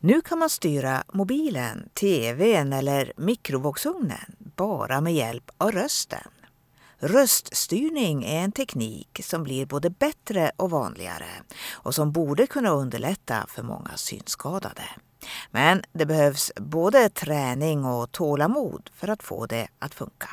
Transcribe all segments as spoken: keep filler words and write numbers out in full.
Nu kan man styra mobilen, tvn eller mikrovågsugnen bara med hjälp av rösten. Röststyrning är en teknik som blir både bättre och vanligare och som borde kunna underlätta för många synskadade. Men det behövs både träning och tålamod för att få det att funka.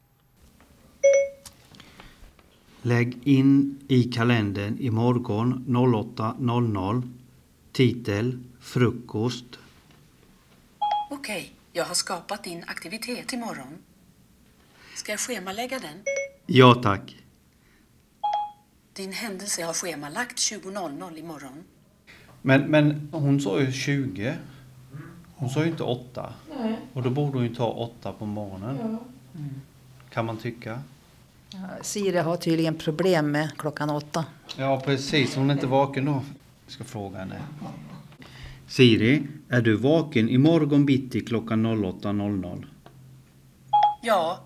Lägg in i kalendern imorgon åtta noll noll. Titel frukost. Okej, jag har skapat din aktivitet imorgon. Ska jag schemalägga den? Ja tack. Din händelse har schemalagt tjugo noll noll imorgon. Men, men hon sa ju tjugo. Hon sa ju inte åtta. Nej. Och då borde hon ju ta åtta på morgonen. Ja. Mm. Kan man tycka. Ja, Siri har tydligen problem med klockan åtta. Ja precis, hon är inte vaken då. Jag ska fråga henne. Siri, är du vaken imorgon bitti klockan åtta noll noll? Ja,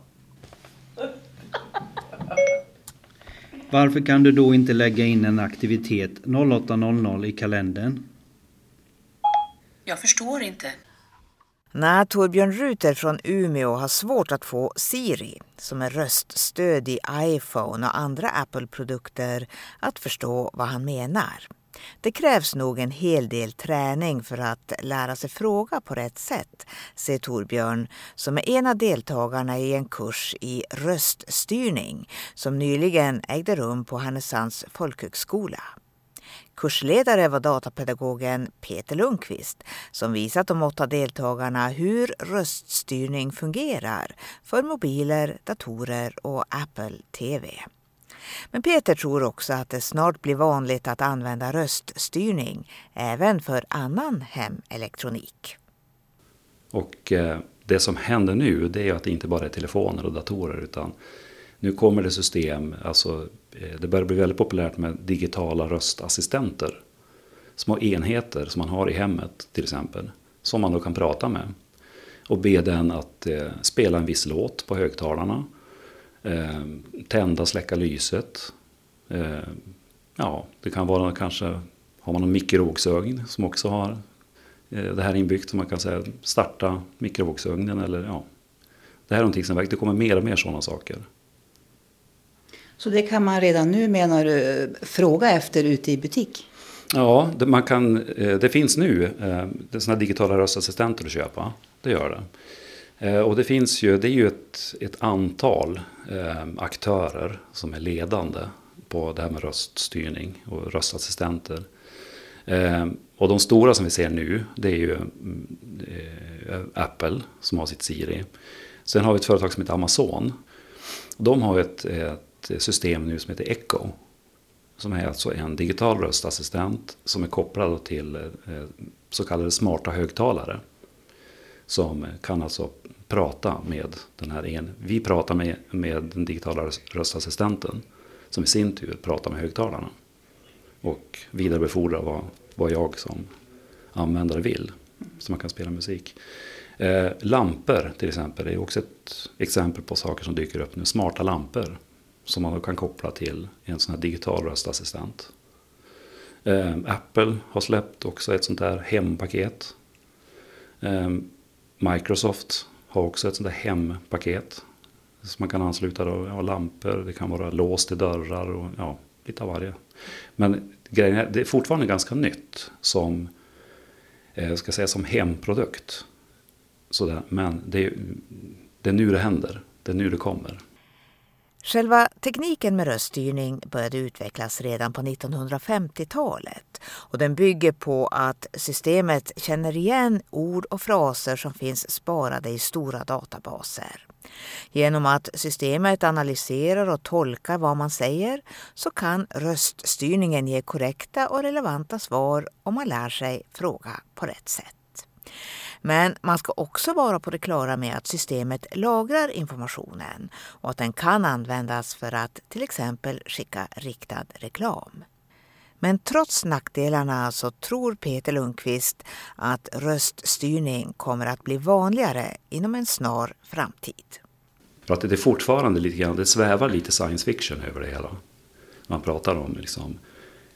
Varför kan du då inte lägga in en aktivitet åtta noll noll i kalendern? jag förstår inte. När Torbjörn Ruter från Umeå har svårt att få Siri, som är röststöd i iPhone och andra Apple-produkter, att förstå vad han menar. Det krävs nog en hel del träning för att lära sig fråga på rätt sätt, säger Torbjörn, som är en av deltagarna i en kurs i röststyrning som nyligen ägde rum på Härnösands folkhögskola. Kursledare var datapedagogen Peter Lundqvist som visat de åtta deltagarna hur röststyrning fungerar för mobiler, datorer och Apple T V. Men Peter tror också att det snart blir vanligt att använda röststyrning även för annan hemelektronik. Och eh, det som händer nu, det är att det inte bara är telefoner och datorer, utan nu kommer det system, alltså eh, det börjar bli väldigt populärt med digitala röstassistenter. Små enheter som man har i hemmet till exempel, som man då kan prata med. Och be den att eh, spela en viss låt på högtalarna. Eh, tända, släcka lyset. Eh, ja, det kan vara kanske, har man en mikrovågsugn som också har eh, det här inbyggt, som man kan säga starta mikrovågsugnen eller ja. Det här är någonting som det kommer mer och mer sådana saker. Så det kan man redan nu, menar du, fråga efter ute i butik? Ja, det, man kan, eh, det finns nu eh, det är såna digitala röstassistenter att köpa. Det gör det. Eh, och det finns ju, det är ju ett, ett antal eh, aktörer som är ledande på det här med röststyrning och röstassistenter. Eh, och de stora som vi ser nu, det är ju eh, Apple som har sitt Siri. Sen har vi ett företag som heter Amazon. De har ett, ett system nu som heter Echo. Som är alltså en digital röstassistent som är kopplad till eh, så kallade smarta högtalare. Som kan alltså prata med den här en. Vi pratar med, med den digitala röstassistenten som i sin tur pratar med högtalarna. Och vidarebefordrar vad, vad jag som användare vill. Så man kan spela musik. Eh, lampor till exempel är också ett exempel på saker som dyker upp nu. Smarta lampor som man då kan koppla till en sån här digital röstassistent. Eh, Apple har släppt också ett sånt här hempaket. Eh, Microsoft har också ett sånt där hempaket. Så man kan ansluta då, ja, lampor, det kan vara låst i dörrar och ja, lite av varje. Men grejen är, det är fortfarande ganska nytt som, eh, ska säga, som hemprodukt. Sådär. Men det är, det är nu det händer, det är nu det kommer. Själva tekniken med röststyrning började utvecklas redan på nittonhundrafemtiotalet och den bygger på att systemet känner igen ord och fraser som finns sparade i stora databaser. Genom att systemet analyserar och tolkar vad man säger så kan röststyrningen ge korrekta och relevanta svar om man lär sig fråga på rätt sätt. Men man ska också vara på det klara med att systemet lagrar informationen och att den kan användas för att till exempel skicka riktad reklam. Men trots nackdelarna så tror Peter Lundqvist att röststyrning kommer att bli vanligare inom en snar framtid. För att det är fortfarande lite grann, det svävar lite science fiction över det hela. Man pratar om liksom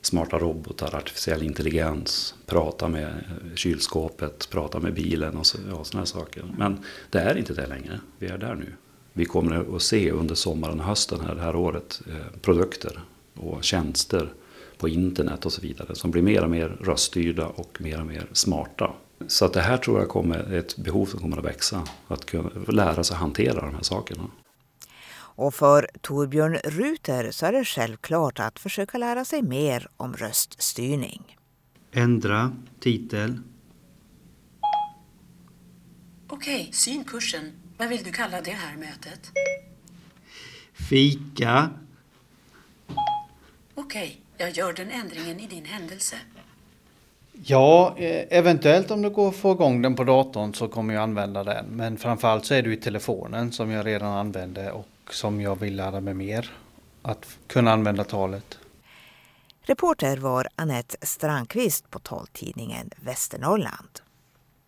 smarta robotar, artificiell intelligens, prata med kylskåpet, prata med bilen och så, ja, såna här saker. Men det är inte det längre. Vi är där nu. Vi kommer att se under sommaren och hösten här, det här året eh, produkter och tjänster på internet och så vidare som blir mer och mer röststyrda och mer och mer smarta. Så att det här tror jag kommer ett behov som kommer att växa, att kunna lära sig hantera de här sakerna. Och för Torbjörn Ruter så är det självklart att försöka lära sig mer om röststyrning. Ändra titel. Okej, synkursen. Vad vill du kalla det här mötet? Fika. Okej, jag gör den ändringen i din händelse. Ja, eh, eventuellt om det går att få igång den på datorn så kommer jag använda den. Men framförallt så är det ju telefonen som jag redan använde och som jag vill lära mig mer. Att kunna använda talet. Reporter var Anette Strandqvist på taltidningen Västernorrland.